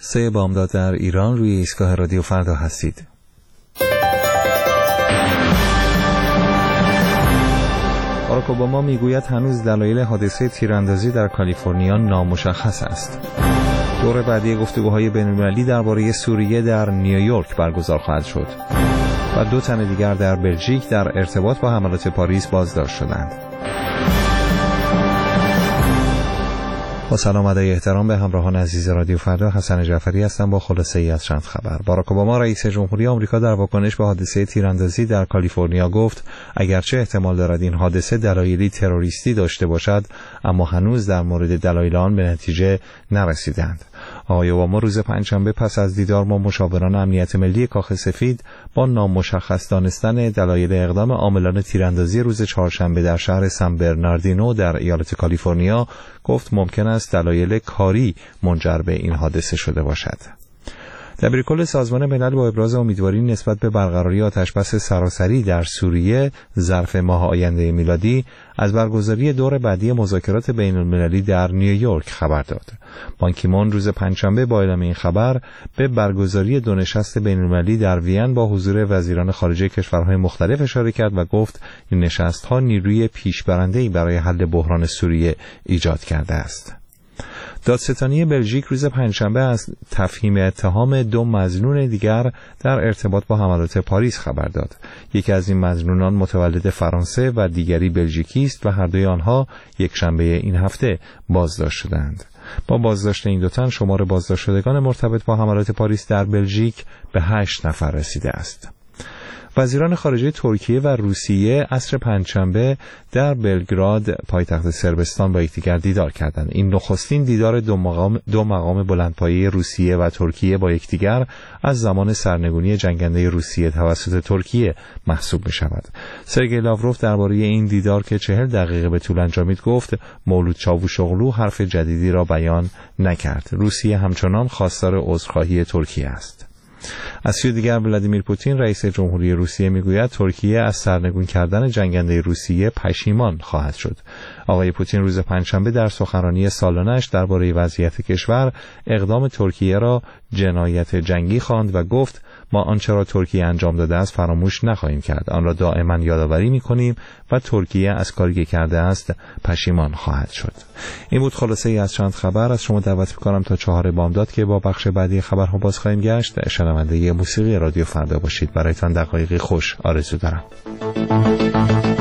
3 بامداد در ایران، روی ایستگاه رادیو فردا هستید. باراک اوباما میگوید هنوز دلایل حادثه تیراندازی در کالیفرنیا نامشخص است. دور بعدی گفتگوهای بین‌المللی درباره سوریه در نیویورک برگزار خواهد شد و 2 تن دیگر در بلژیک در ارتباط با حملات پاریس بازداشت شدند. با سلام ادای احترام به همراهان عزیز رادیو فردا، حسن جعفری هستم با خلاصه ای از چند خبر. باراک اوباما رئیس جمهوری آمریکا در واکنش به حادثه تیراندازی در کالیفرنیا گفت اگرچه احتمال دارد این حادثه دلایلی تروریستی داشته باشد، اما هنوز در مورد دلایل آن به نتیجه نرسیدند. آقای اوباما روز پنجشنبه پس از دیدار با مشاوران امنیت ملی کاخ سفید با نامشخص دانستن دلایل اقدام عاملان تیراندازی روز چهارشنبه در شهر سان برناردینو در ایالت کالیفرنیا گفت ممکن است دلایل کاری منجر به این حادثه شده باشد. دبیرکل سازمان ملل با ابراز امیدواری نسبت به برقراری آتشبس سراسری در سوریه ظرف ماه آینده میلادی از برگزاری دور بعدی مذاکرات بین‌المللی در نیویورک خبر داد. بان کی مون روز پنجشنبه با اعلام این خبر به برگزاری 2 نشست بین‌المللی در وین با حضور وزیران خارجه کشورهای مختلف اشاره کرد و گفت این نشست‌ها نیروی پیشبرنده‌ای برای حل بحران سوریه ایجاد کرده است. دادستانی بلژیک روز پنجشنبه از تفهیم اتهام 2 مظنون دیگر در ارتباط با حملات پاریس خبر داد. یکی از این مظنونان متولد فرانسه و دیگری بلژیکی است و هر دوی آنها یک شنبه این هفته بازداشت شدند. با بازداشت این 2 تن شمار بازداشت شدگان مرتبط با حملات پاریس در بلژیک به 8 نفر رسیده است. وزیران خارجه ترکیه و روسیه عصر پنجشنبه در بلگراد پایتخت صربستان با یکدیگر دیدار کردند. این نخستین دیدار دو مقام بلندپایه روسیه و ترکیه با یکدیگر از زمان سرنگونی جنگنده روسیه توسط ترکیه محسوب می شود. سرگئی لاوروف درباره این دیدار که 40 دقیقه به طول انجامید گفت مولود چاوشوغلو حرف جدیدی را بیان نکرد. روسیه همچنان خواستار عذرخواهی ترکیه است. از سوی دیگر ولادیمیر پوتین رئیس جمهوری روسیه میگوید ترکیه از سرنگون کردن جنگنده روسیه پشیمان خواهد شد. آقای پوتین روز پنجشنبه در سخنرانی سالانه‌اش درباره وضعیت کشور اقدام ترکیه را جنایت جنگی خواند و گفت ما آنچه را ترکیه انجام داده است فراموش نخواهیم کرد. آن را دائما یادآوری می‌کنیم و ترکیه از کاری که کرده است پشیمان خواهد شد. این بود خلاصه ای از چند خبر. از شما دعوت می‌کنم تا 4 بامداد که با بخش بعدی خبرها باز خواهیم گشت شنونده موسیقی رادیو فردا باشید. برایتان دقایقی خوش آرزو دارم.